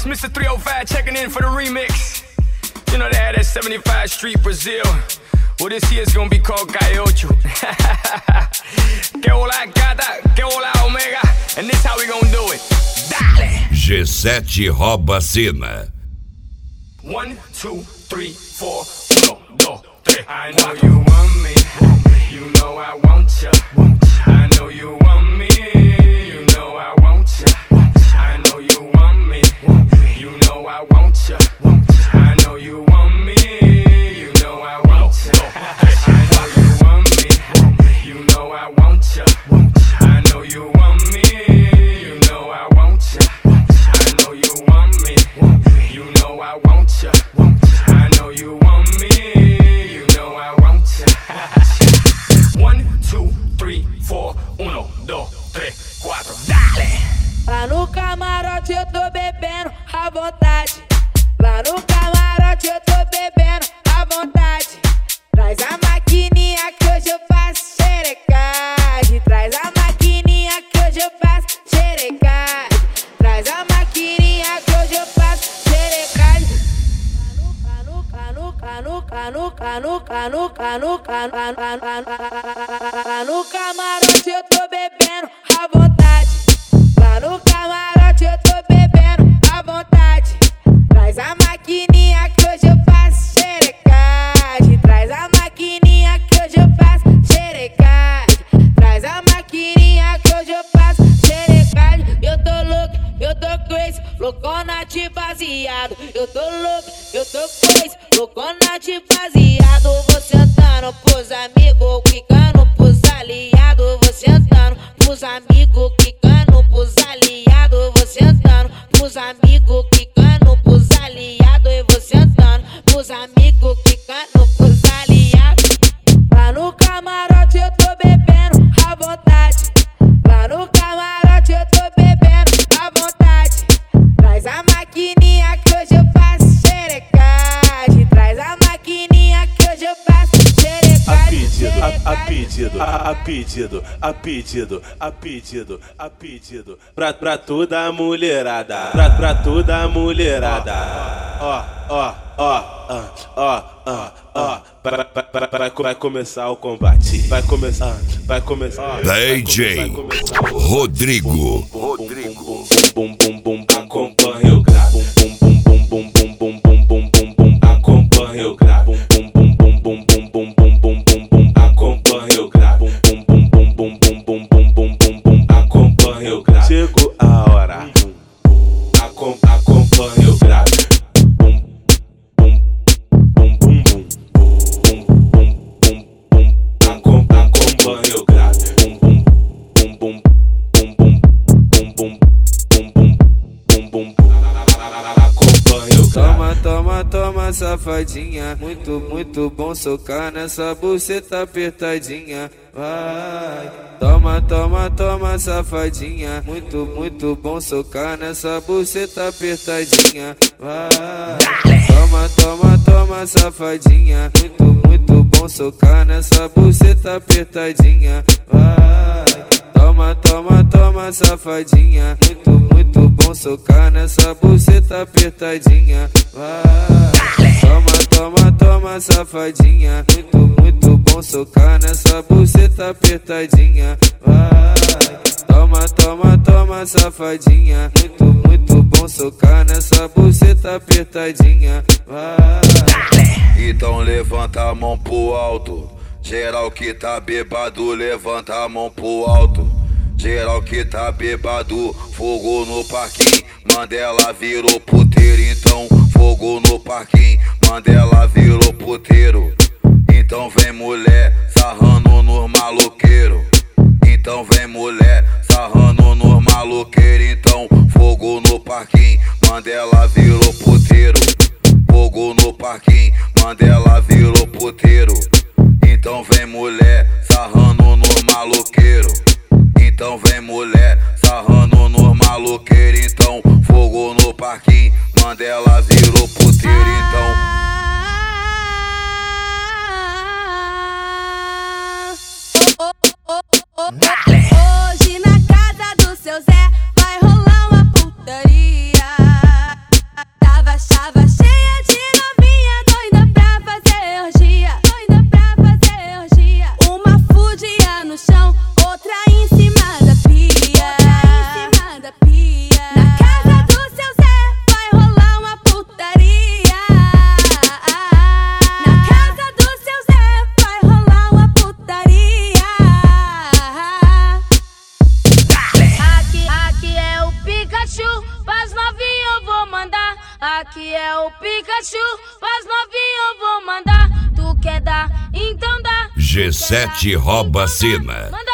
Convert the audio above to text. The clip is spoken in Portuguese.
It's Mr. 305 checking in for the remix. You know they had that 75 Street Brazil. Well, this year's gonna be called Gaiocho. Que hola gata, que hola omega. And this how we gonna do it. Dale! G7 rouba a cena. 1, 2, 3, 4. 1, 2, 3. I know you want me. You know I want ya. I know you want me. You know I want ya. I know you want me. You know I want ya. I know you want me. You know I want ya. I know you want me. You know I want ya. I know you want me. You know I want ya. I know you want me. You know I want ya. I know you want me. You know I want ya. 1, 2, 3, 4. 1, 2, 3, 4. Dale! Lá no camarote eu tô bebendo à vontade. Lá no camarote eu tô bebendo à vontade. Traz a maquininha que hoje eu faço xerecagem. Traz a maquininha que hoje eu faço xerecagem. Traz a maquininha que hoje eu faço xerecagem. No camarote eu tô bebendo à vontade. Lá no camarote eu tô bebendo à vontade. Traz a maquininha que hoje eu faço xerecagem. Traz a maquininha que hoje eu faço xerecagem. Traz a maquininha que hoje eu faço xerecagem. Eu tô louco, eu tô crazy, loucona de baseado. Eu tô louco, eu tô crazy, loucona de baseado. Vou sentando pros amigos, quicando pros aliados. Vou sentando pros amigos, quicando pros aliados. Vou sentando pros amigos, quicando pros aliados. Eu vou sentando pros amigos, quicando pros aliados. Lá no camarote eu tô bebendo à vontade. Lá no camarote eu tô bebendo à vontade. Traz a maquininha que hoje eu faço xerecagem. Traz a maquininha que hoje eu faço xerecagem. A pedido pra toda a mulherada. Pra toda a mulherada. Vai começar o combate. Vai começar. DJ Rodrigo. Acompanha o grave. Acompanha o grave. Acompanha o grave. Acompanha o grave. Chegou a hora. Acompanha o grave. Acompanha o grave. Toma, safadinha. Muito bom socar nessa buceta apertadinha. Vai. Toma, safadinha. Muito bom socar nessa buceta apertadinha. Vai. Toma, safadinha. Muito bom socar nessa buceta apertadinha. Vai. Toma, safadinha. Muito bom socar nessa buceta apertadinha. Vai. Toma, safadinha. Muito bom socar nessa buceta apertadinha. Vai. Toma, safadinha. Muito bom socar nessa buceta apertadinha. Vai. Então levanta a mão pro alto. Geral que tá bêbado, levanta a mão pro alto. Geral que tá bêbado, fogo no parquinho. Mandela virou puteiro, então fogo no parquinho. Mandela virou puteiro. Então vem mulher sarrando nos maloqueiro. Então vem mulher sarrando nos maloqueiro. Então fogo no parquinho. Mandela virou puteiro. Fogo no parquinho. Mandela virou puteiro. Então vem mulher sarrando nos maloqueiro. Então vem mulher sarrando nos maloqueiro. Então fogo no parquinho. Mandela virou puteiro. Então hoje na casa do seu Zé vai rolar uma putaria. Aqui é o Pikachu, as novinhas eu vou mandar. Tu quer dar, então dá. G7 rouba a cena. Manda